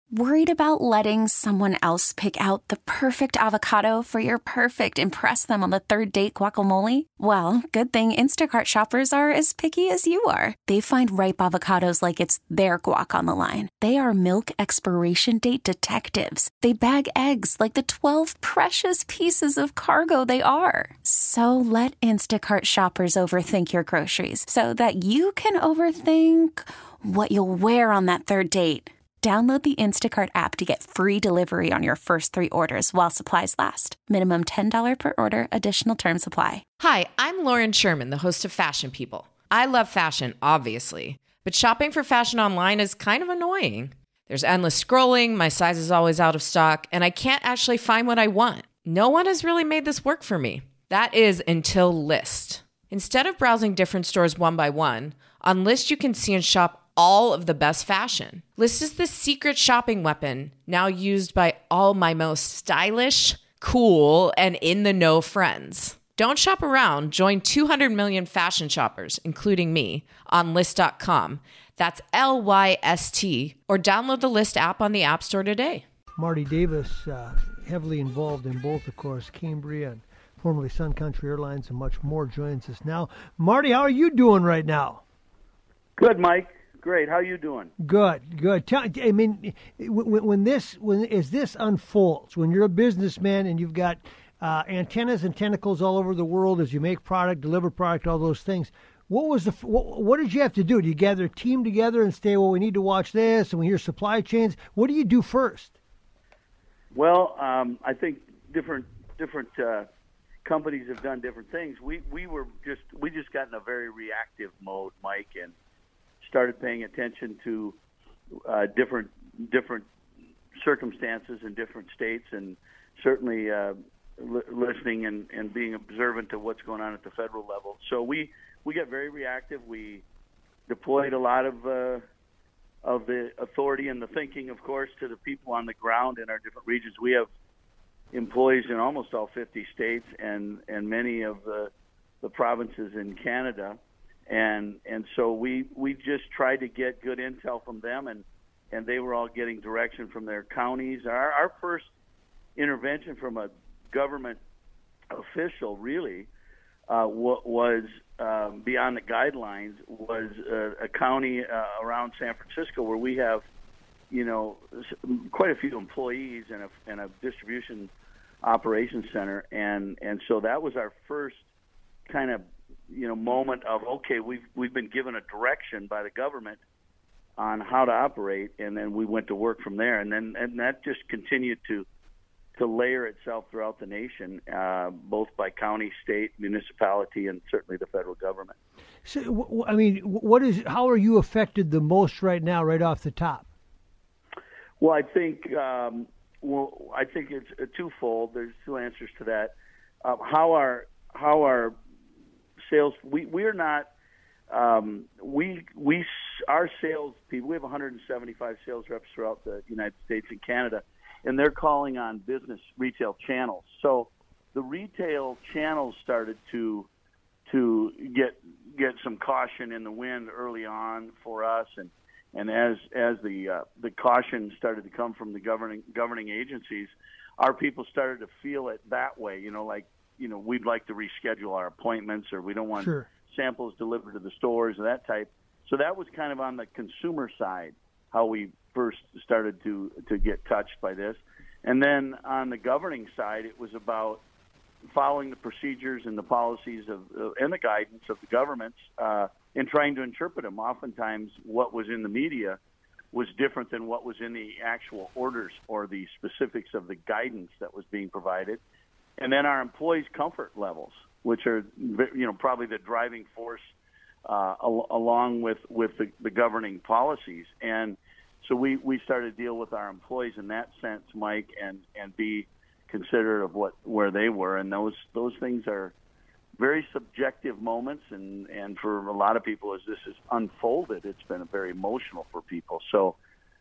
Worried about letting someone else pick out the perfect avocado for your perfect impress them on the third date guacamole? Well, good thing Instacart shoppers are as picky as you are. They find ripe avocados like it's their guac on the line. They are milk expiration date detectives. They bag eggs like the 12 precious pieces of cargo they are. So let Instacart shoppers overthink your groceries so that you can overthink what you'll wear on that third date. Download the Instacart app to get free delivery on your first 3 orders while supplies last. Minimum $10 per order. Additional terms apply. Hi, I'm Lauren Sherman, the host of Fashion People. I love fashion, obviously, but shopping for fashion online is kind of annoying. There's endless scrolling, my size is always out of stock, and I can't actually find what I want. No one has really made this work for me. That is until Lyst. Instead of browsing different stores one by one, on Lyst you can see and shop all of the best fashion. Lyst is the secret shopping weapon now used by all my most stylish, cool, and in-the-know friends. Don't shop around. Join 200 million fashion shoppers, including me, on Lyst.com. That's Lyst, or download the Lyst app on the App Store today. Marty Davis, heavily involved in both, of course, Cambria and formerly Sun Country Airlines and much more, joins us now. Marty, how are you doing right now? Good, Mike. Great. How you doing? Good. I mean, when this unfolds, when you're a businessman and you've got antennas and tentacles all over the world as you make product, deliver product, all those things, what did you have to do? Do you gather a team together and say, well, we need to watch this, and we hear supply chains? What do you do first? Well, I think different companies have done different things. We just got in a very reactive mode, Mike, and started paying attention to different circumstances in different states, and certainly listening and being observant to what's going on at the federal level. So we got very reactive. We deployed a lot of the authority and the thinking, of course, to the people on the ground in our different regions. We have employees in almost all 50 states and many of the provinces in Canada. And so we just tried to get good intel from them, and they were all getting direction from their counties. Our first intervention from a government official really was beyond the guidelines, was a county around San Francisco where we have, quite a few employees and a distribution operations center, and so that was our first kind of moment of, okay, we've been given a direction by the government on how to operate, and then we went to work from there, and that just continued to layer itself throughout the nation, both by county, state, municipality, and certainly the federal government. So, I mean, how are you affected the most right now, right off the top? Well, I think it's twofold. There's two answers to that. How our sales, we're not, our sales people, we have 175 sales reps throughout the United States and Canada, and they're calling on business retail channels. So the retail channels started to get some caution in the wind early on for us, and as the caution started to come from the governing agencies, our people started to feel it that way, we'd like to reschedule our appointments, or we don't want samples delivered to the stores or that type. So that was kind of on the consumer side, how we first started to get touched by this. And then on the governing side, it was about following the procedures and the policies and the guidance of the governments and trying to interpret them. Oftentimes what was in the media was different than what was in the actual orders or the specifics of the guidance that was being provided. And then our employees' comfort levels, which are, probably the driving force along with the governing policies. And so we started to deal with our employees in that sense, Mike, and be considerate of where they were. And those things are very subjective moments. And for a lot of people, as this has unfolded, it's been very emotional for people. So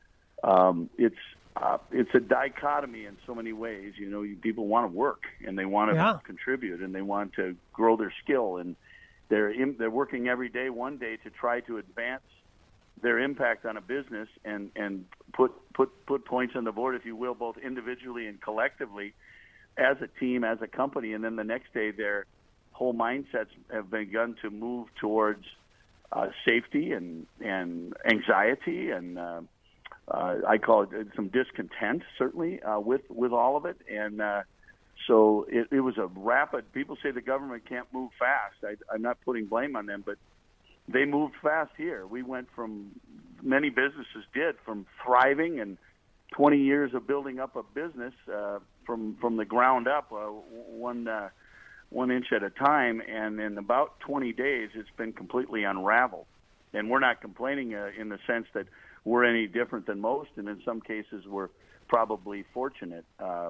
it's a dichotomy in so many ways. People want to work and they want to contribute and they want to grow their skill, and they're working every day, one day, to try to advance their impact on a business and put points on the board, if you will, both individually and collectively as a team, as a company. And then the next day, their whole mindsets have begun to move towards safety and anxiety and I call it some discontent, certainly, with all of it. And so it was a rapid. People say the government can't move fast. I'm not putting blame on them, but they moved fast here. We went from, many businesses did, from thriving and 20 years of building up a business from the ground up, one inch at a time, and in about 20 days, it's been completely unraveled. And we're not complaining in the sense that we're any different than most, and in some cases, we're probably fortunate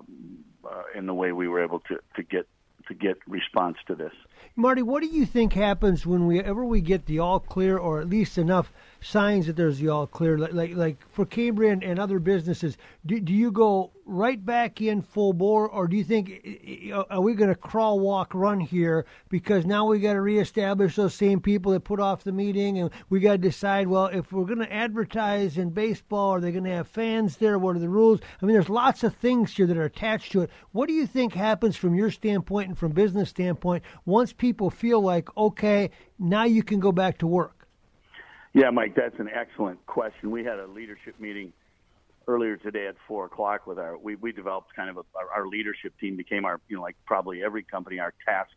in the way we were able to get response to this. Marty, what do you think happens whenever we get the all clear, or at least enough signs that there's the all clear? Like for Cambrian and other businesses, do you go right back in full bore, or do you think, are we going to crawl, walk, run here because now we got to reestablish those same people that put off the meeting, and we got to decide, well, if we're going to advertise in baseball, are they going to have fans there? What are the rules? I mean, there's lots of things here that are attached to it. What do you think happens from your standpoint and from business standpoint once people feel like, okay, now you can go back to work? Yeah, Mike, that's an excellent question. We had a leadership meeting earlier today at 4:00 with we developed kind of our leadership team, became our, like probably every company, our task,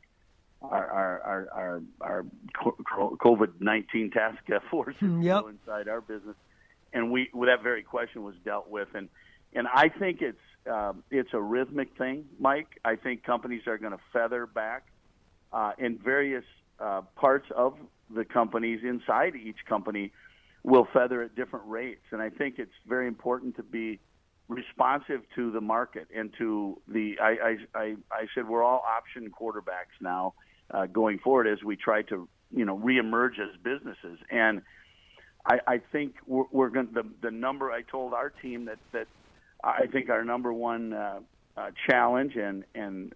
our COVID-19 task force inside our business. And that very question was dealt with. And I think it's a rhythmic thing, Mike. I think companies are going to feather back in various parts of the companies inside each company will feather at different rates. And I think it's very important to be responsive to the market and to I said we're all option quarterbacks now going forward as we try to, reemerge as businesses. And I think we're going the number, I told our team that I think our number one challenge and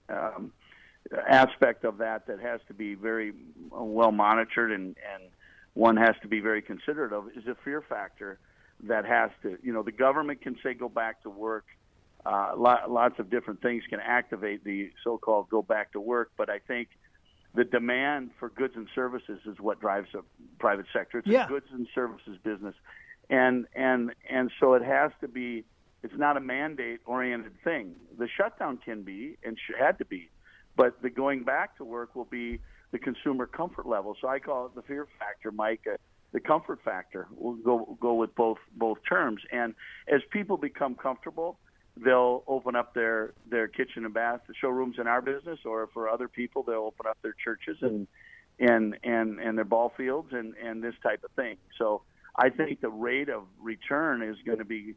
aspect of that has to be very well monitored and one has to be very considerate of is the fear factor that has to, the government can say go back to work. Lots of different things can activate the so-called go back to work, but I think the demand for goods and services is what drives the private sector. It's a goods and services business. And so it has to be, it's not a mandate-oriented thing. The shutdown can be and had to be, but the going back to work will be the consumer comfort level. So I call it the fear factor, Mike. The comfort factor. We'll go with both terms. And as people become comfortable, they'll open up their kitchen and bath showrooms in our business, or for other people, they'll open up their churches and their ball fields and this type of thing. So I think the rate of return is going to be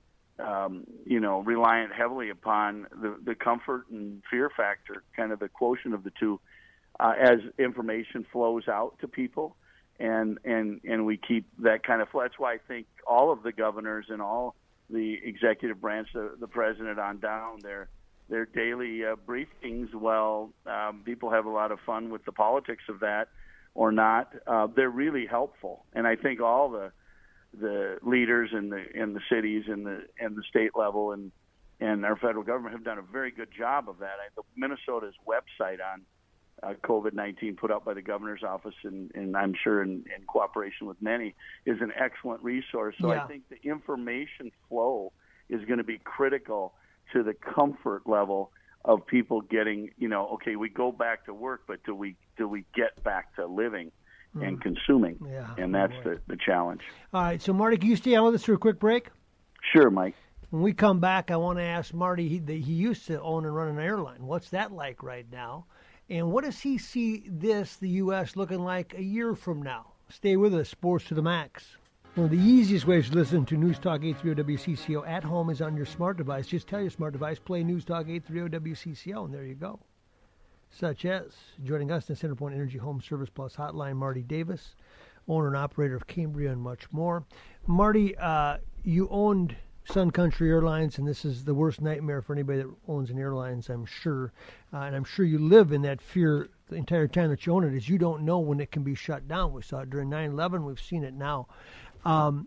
reliant heavily upon the comfort and fear factor, kind of the quotient of the two, as information flows out to people, and we keep that kind of flow. That's why I think all of the governors and all the executive branch, the president on down, their daily briefings, people have a lot of fun with the politics of that or not. They're really helpful, and I think all the leaders in the cities and the state level and our federal government have done a very good job of that. Minnesota's website on COVID-19 put out by the governor's office and I'm sure in cooperation with many is an excellent resource. So I think the information flow is going to be critical to the comfort level of people getting, okay, we go back to work, but do we get back to living and consuming? And that's the challenge. All right. So, Marty, can you stay on with us for a quick break? Sure, Mike. When we come back, I want to ask Marty, he used to own and run an airline. What's that like right now? And what does he see the U.S. looking like a year from now? Stay with us. Sports to the Max. One of the easiest ways to listen to News Talk 830 WCCO at home is on your smart device. Just tell your smart device, play News Talk 830 WCCO, and there you go. Such as joining us in the CenterPoint Energy Home Service Plus hotline, Marty Davis, owner and operator of Cambria and much more. Marty, you owned Sun Country Airlines, and this is the worst nightmare for anybody that owns an airlines, I'm sure. And I'm sure you live in that fear the entire time that you own it, is you don't know when it can be shut down. We saw it during 9/11. We've seen it now.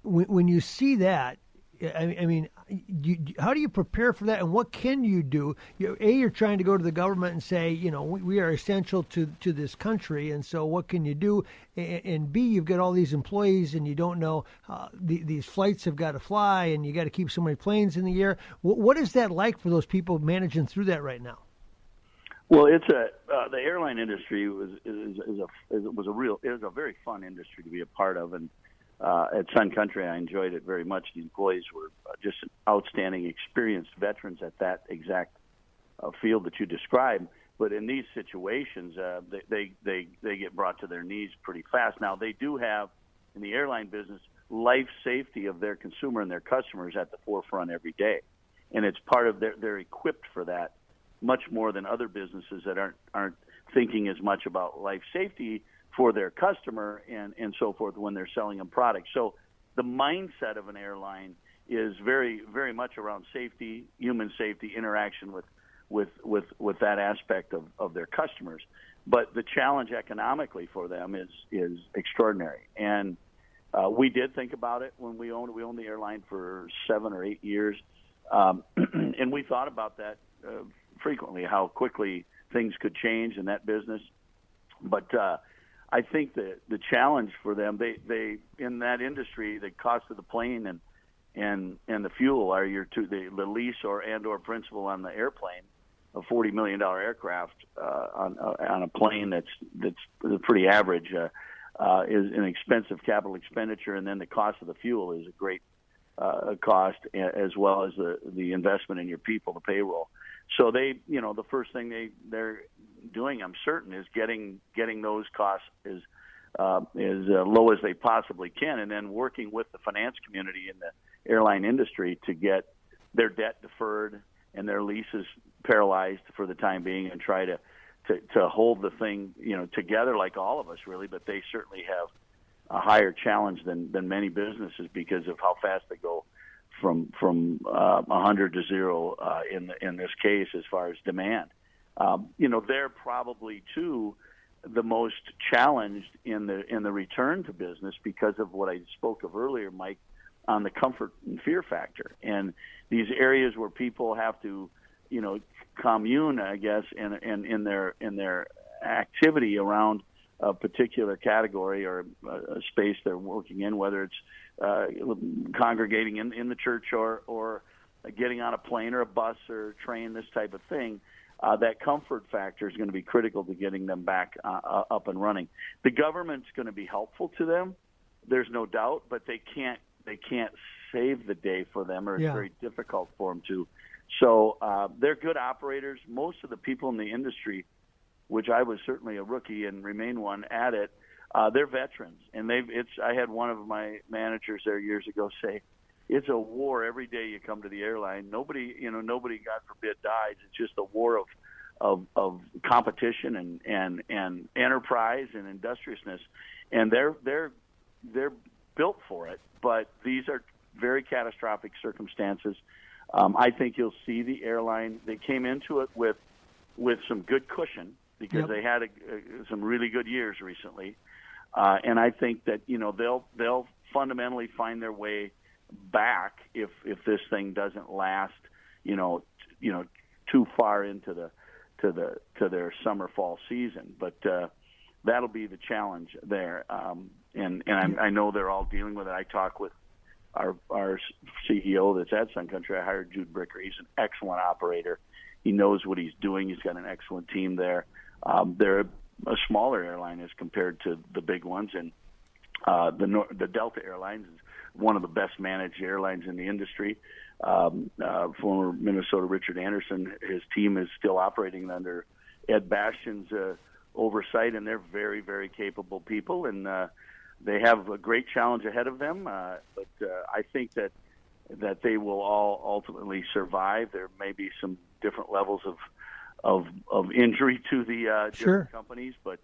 when you see that, I mean, how do you prepare for that, and what can you do? You're trying to go to the government and say, we are essential to this country, and so what can you do? And B, you've got all these employees, and you don't know these flights have got to fly, and you got to keep so many planes in the air. What is that like for those people managing through that right now? Well, the airline industry is a very fun industry to be a part of, and at Sun Country, I enjoyed it very much. The employees were just outstanding, experienced veterans at that exact field that you described. But in these situations, they get brought to their knees pretty fast. Now, they do have, in the airline business, life safety of their consumer and their customers at the forefront every day. And it's part of they're equipped for that much more than other businesses that aren't thinking as much about life safety for their customer and so forth when they're selling them products. So the mindset of an airline is very, very much around safety, human safety, interaction with that aspect of their customers. But the challenge economically for them is extraordinary. And we did think about it when we owned the airline for 7 or 8 years. And we thought about that frequently, how quickly things could change in that business. But I think the challenge for them, they in that industry, the cost of the plane and the fuel are the lease or principal on the airplane, a $40 million aircraft on a plane that's pretty average is an expensive capital expenditure, and then the cost of the fuel is a great cost, as well as the investment in your people, the payroll. So the first thing they're doing, I'm certain, is getting those costs as low as they possibly can, and then working with the finance community in the airline industry to get their debt deferred and their leases paralyzed for the time being, and try to hold the thing together, like all of us really. But they certainly have a higher challenge than many businesses because of how fast they go from 100 to 0 in this case as far as demand. They're probably too the most challenged in the return to business because of what I spoke of earlier, Mike, on the comfort and fear factor. And these areas where people have to, commune, I guess, in their activity around a particular category or a space they're working in, whether it's congregating in the church or getting on a plane or a bus or train, this type of thing. That comfort factor is going to be critical to getting them back up and running. The government's going to be helpful to them, there's no doubt, but they can't save the day for them, or it's very difficult for them to. So they're good operators. Most of the people in the industry, which I was certainly a rookie and remain one at it, they're veterans, and I had one of my managers there years ago say, it's a war every day you come to the airline. Nobody, God forbid, dies. It's just a war of competition and enterprise and industriousness, and they're built for it. But these are very catastrophic circumstances. I think you'll see the airline. They came into it with some good cushion because they had some really good years recently, and I think that they'll fundamentally find their way back if this thing doesn't last too far into their summer fall season. But that'll be the challenge there, and I know they're all dealing with it. I talk with our CEO that's at Sun Country. I hired Jude Bricker. He's an excellent operator. He knows what he's doing. He's got an excellent team there. They're a smaller airline as compared to the big ones, and the Delta Airlines is one of the best managed airlines in the industry. Former Minnesota Richard Anderson, his team is still operating under Ed Bastian's oversight, and they're very, very capable people, and they have a great challenge ahead of them. But I think that they will all ultimately survive. There may be some different levels of injury to the different companies, but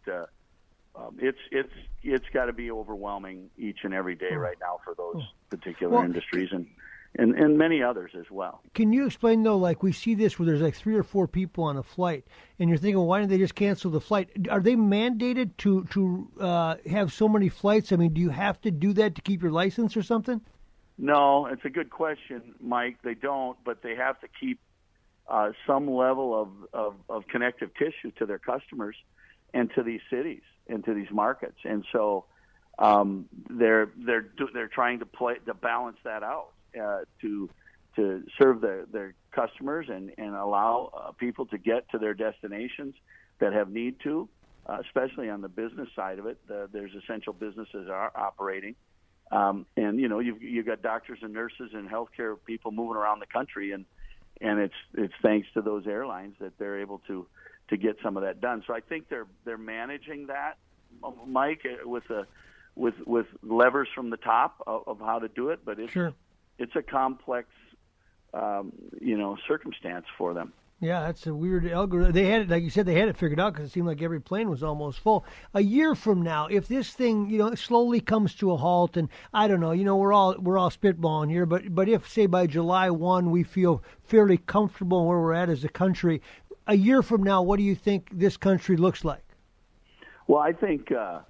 it's got to be overwhelming each and every day right now for those particular industries and many others as well. Can you explain, though, like we see this where there's like 3 or 4 people on a flight, and you're thinking, why didn't they just cancel the flight? Are they mandated to have so many flights? I mean, do you have to do that to keep your license or something? No, it's a good question, Mike. They don't, but they have to keep some level of connective tissue to their customers and to these cities and to these markets. And so they're trying to balance that out to serve their customers and allow people to get to their destinations that have need to, especially on the business side of it. There's essential businesses are operating. And you've got doctors and nurses and healthcare people moving around the country, and it's thanks to those airlines that they're able to get some of that done. So I think they're managing that, Mike, with levers from the top of how to do it. But it's a complex circumstance for them. Yeah, that's a weird algorithm. They had it, like you said, they had it figured out because it seemed like every plane was almost full. A year from now, if this thing, slowly comes to a halt, and I don't know, we're all spitballing here, but if, say, by July 1, we feel fairly comfortable where we're at as a country, a year from now, what do you think this country looks like? Well, I think,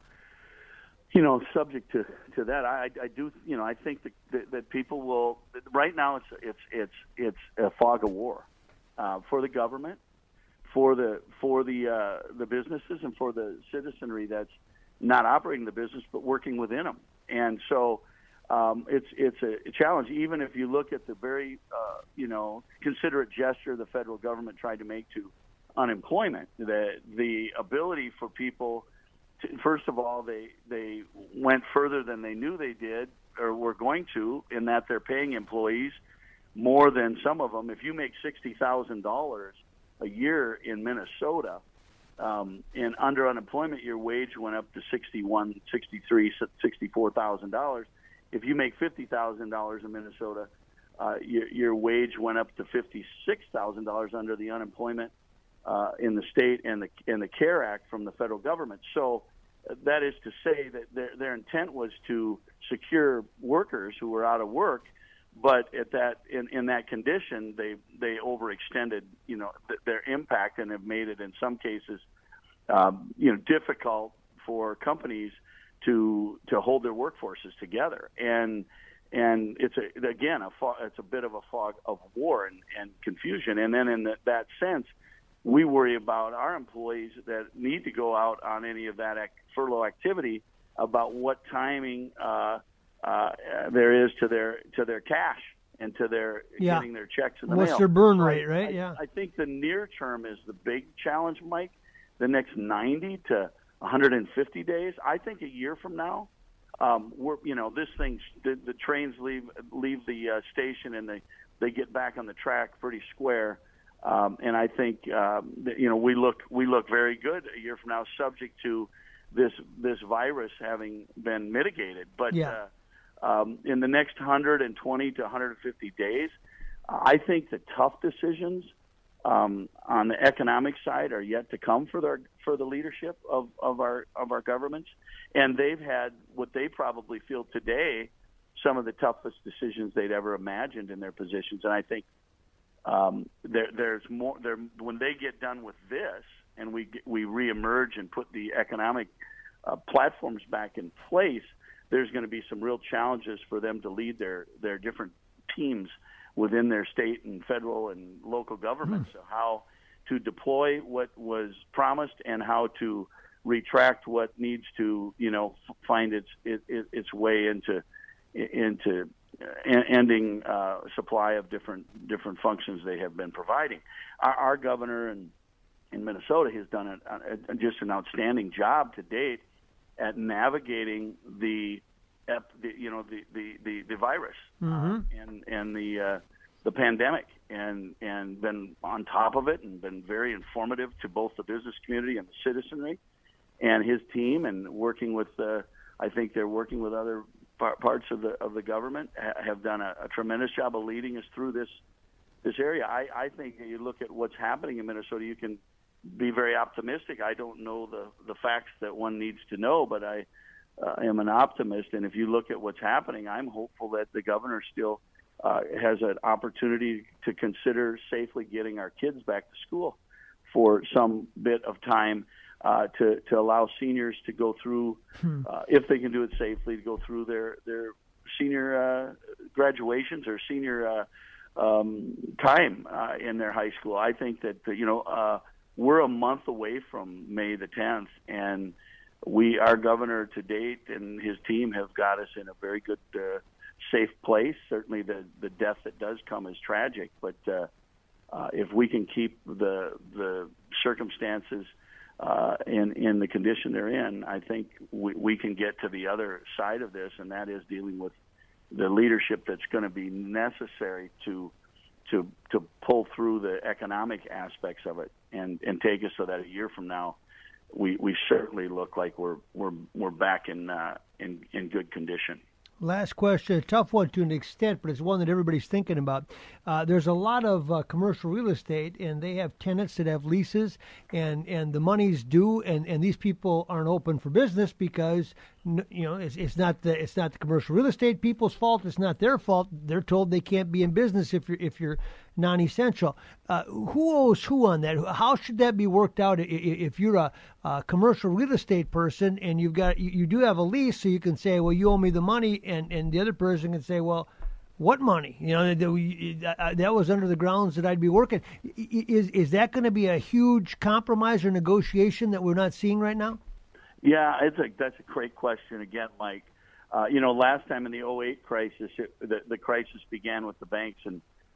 subject to that, I do, I think that people will. Right now, it's a fog of war. For the government, for the businesses, and for the citizenry that's not operating the business but working within them. And so it's a challenge. Even if you look at the very considerate gesture the federal government tried to make to unemployment, the ability for people to, first of all, they went further than they knew they did or were going to, in that they're paying employees more than some of them. If you make $60,000 a year in Minnesota, and under unemployment, your wage went up to $61,000, $63,000, $64,000. If you make $50,000 in Minnesota, your wage went up to $56,000 under the unemployment in the state and the CARE Act from the federal government. So that is to say that their intent was to secure workers who were out of work. But at that, in that condition, they overextended, their impact, and have made it in some cases, difficult for companies to hold their workforces together. And it's it's a bit of a fog of war and confusion. And then in that sense, we worry about our employees that need to go out on any of that furlough activity, about what timing there is to their cash and to their getting their checks in the mail. What's their burn rate, right? I think the near term is the big challenge, Mike. The next 90 to 150 days. I think a year from now, this thing, the trains leave the station and they get back on the track pretty square. And I think we look very good a year from now, subject to this virus having been mitigated. But in the next 120 to 150 days, I think the tough decisions on the economic side are yet to come for the leadership of our governments, and they've had what they probably feel today some of the toughest decisions they'd ever imagined in their positions. And I think there's more there when they get done with this, and we reemerge and put the economic platforms back in place. There's going to be some real challenges for them to lead their different teams within their state and federal and local governments. So how to deploy what was promised and how to retract what needs to, find its way into ending supply of different functions they have been providing. Our governor in Minnesota has done just an outstanding job to date at navigating the virus and the pandemic, and been on top of it, and been very informative to both the business community and the citizenry, and his team, and working with I think they're working with other parts of the government, have done a tremendous job of leading us through this area. I think you look at what's happening in Minnesota, you can be very optimistic. I don't know the facts that one needs to know, but I am an optimist. And if you look at what's happening, I'm hopeful that the governor still has an opportunity to consider safely getting our kids back to school for some bit of time, to allow seniors to go through, if they can do it safely, to go through their senior graduations or senior time in their high school. I think that we're a month away from May the 10th, and our governor to date and his team have got us in a very good, safe place. Certainly, the death that does come is tragic, but if we can keep the circumstances in the condition they're in, I think we can get to the other side of this, and that is dealing with the leadership that's going to be necessary to pull through the economic aspects of it and take us so that a year from now we certainly look like we're back in good condition. Last question, a tough one to an extent, but it's one that everybody's thinking about. There's a lot of commercial real estate, and they have tenants that have leases, and the money's due, and these people aren't open for business because it's not the commercial real estate people's fault. It's not their fault. They're told they can't be in business if you're non-essential. Who owes who on that? How should that be worked out if you're a commercial real estate person and you do have a lease, so you can say, well, you owe me the money, and the other person can say, well, what money? That was under the grounds that I'd be working. Is that going to be a huge compromise or negotiation that we're not seeing right now? Yeah, that's a great question again, Mike. Last time in the 2008 crisis, the crisis began with the banks and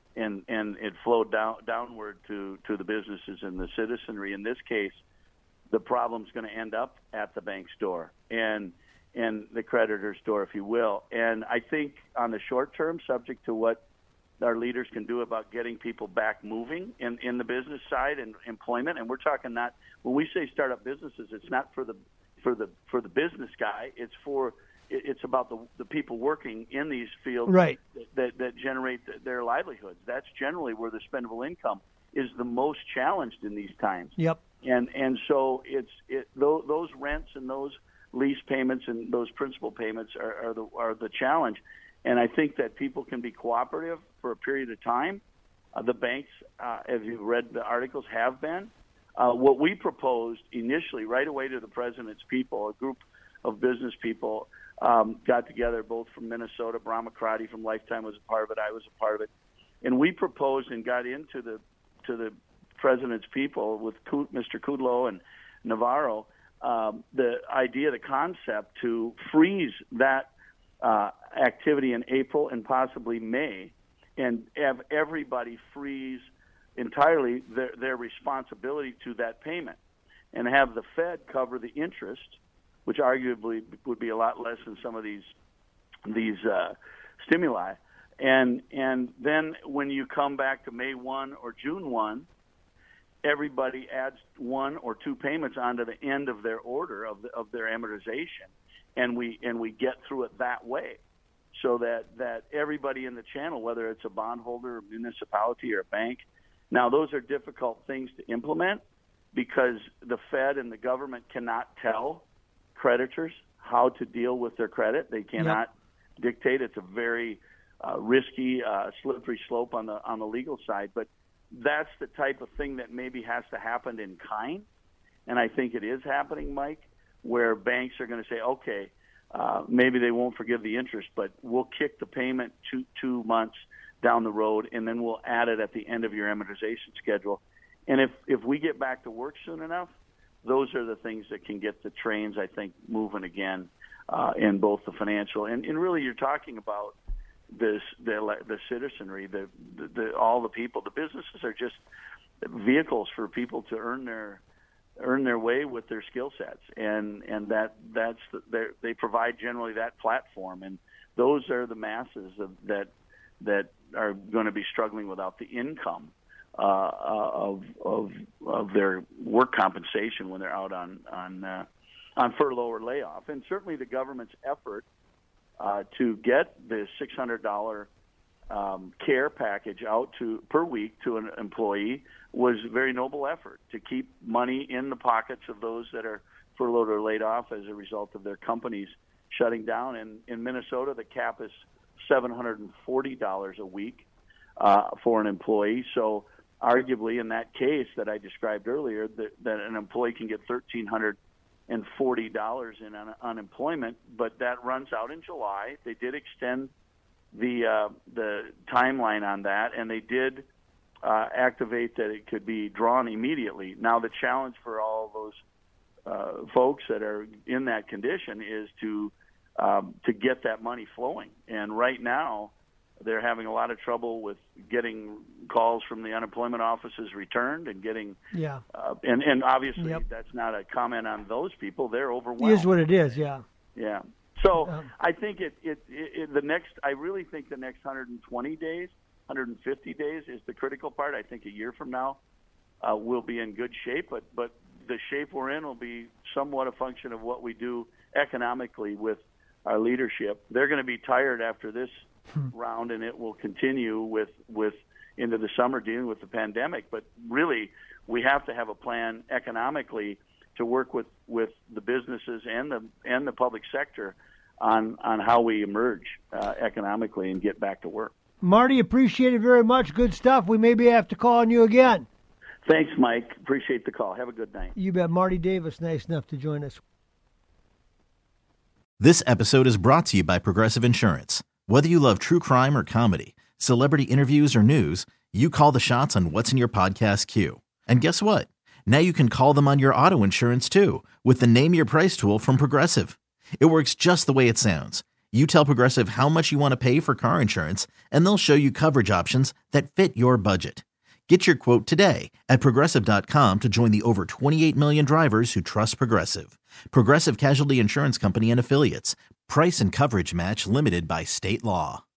it flowed downward to the businesses and the citizenry. In this case, the problem's going to end up at the bank's door and the creditor's door, if you will. And I think on the short term, subject to what our leaders can do about getting people back moving in the business side and employment, and we're talking not when we say startup businesses, it's not for the business guy. It's about the people working in these fields, right, that generate their livelihoods. That's generally where the spendable income is the most challenged in these times. Yep. And so those rents and those lease payments and those principal payments are the challenge. And I think that people can be cooperative for a period of time. The banks, as you've read the articles, have been. What we proposed initially, right away to the president's people, a group of business people got together, both from Minnesota. Brahma Krati from Lifetime was a part of it. I was a part of it. And we proposed and got into the president's people with Mr. Kudlow and Navarro, the idea, the concept to freeze that activity in April and possibly May and have everybody freeze entirely their responsibility to that payment and have the Fed cover the interest, which arguably would be a lot less than some of these stimuli. And then when you come back to May 1 or June 1, everybody adds one or two payments onto the end of their order of their amortization, and we get through it that way, so that everybody in the channel, whether it's a bondholder, a municipality, or a bank. Now, those are difficult things to implement because the Fed and the government cannot tell creditors how to deal with their credit. They cannot dictate. It's a very risky, slippery slope on the legal side. But that's the type of thing that maybe has to happen in kind, and I think it is happening, Mike, where banks are going to say, okay, maybe they won't forgive the interest, but we'll kick the payment 2 months down the road, and then we'll add it at the end of your amortization schedule. And if we get back to work soon enough, those are the things that can get the trains, I think, moving again in both the financial and really you're talking about the citizenry, all the people. The businesses are just vehicles for people to earn their way with their skill sets, and they provide generally that platform, and those are the masses that are going to be struggling without the income of their work compensation when they're out on furlough or layoff. And certainly the government's effort to get the $600 care package out per week to an employee was a very noble effort to keep money in the pockets of those that are furloughed or laid off as a result of their companies shutting down. And in Minnesota, the cap is $740 a week for an employee. So arguably in that case that I described earlier, that an employee can get $1,300 in unemployment, but that runs out in July. They did extend the timeline on that, and they did activate that it could be drawn immediately. Now, the challenge for all those folks that are in that condition is to get that money flowing. And right now, they're having a lot of trouble with getting calls from the unemployment offices returned and getting and obviously that's not a comment on those people. They're overwhelmed. It is what it is. Yeah. So I think I really think the next 120 days, 150 days is the critical part. I think a year from now we'll be in good shape, but the shape we're in will be somewhat a function of what we do economically with our leadership. They're going to be tired after this round, and it will continue with into the summer dealing with the pandemic. But really, we have to have a plan economically to work with the businesses and the public sector on how we emerge economically and get back to work. Marty, appreciate it very much. Good stuff. We maybe have to call on you again. Thanks, Mike. Appreciate the call. Have a good night. You bet. Marty Davis, nice enough to join us. This episode is brought to you by Progressive Insurance. Whether you love true crime or comedy, celebrity interviews or news, you call the shots on what's in your podcast queue. And guess what? Now you can call them on your auto insurance too with the Name Your Price tool from Progressive. It works just the way it sounds. You tell Progressive how much you want to pay for car insurance, and they'll show you coverage options that fit your budget. Get your quote today at Progressive.com to join the over 28 million drivers who trust Progressive. Progressive Casualty Insurance Company and Affiliates. Price and coverage match limited by state law.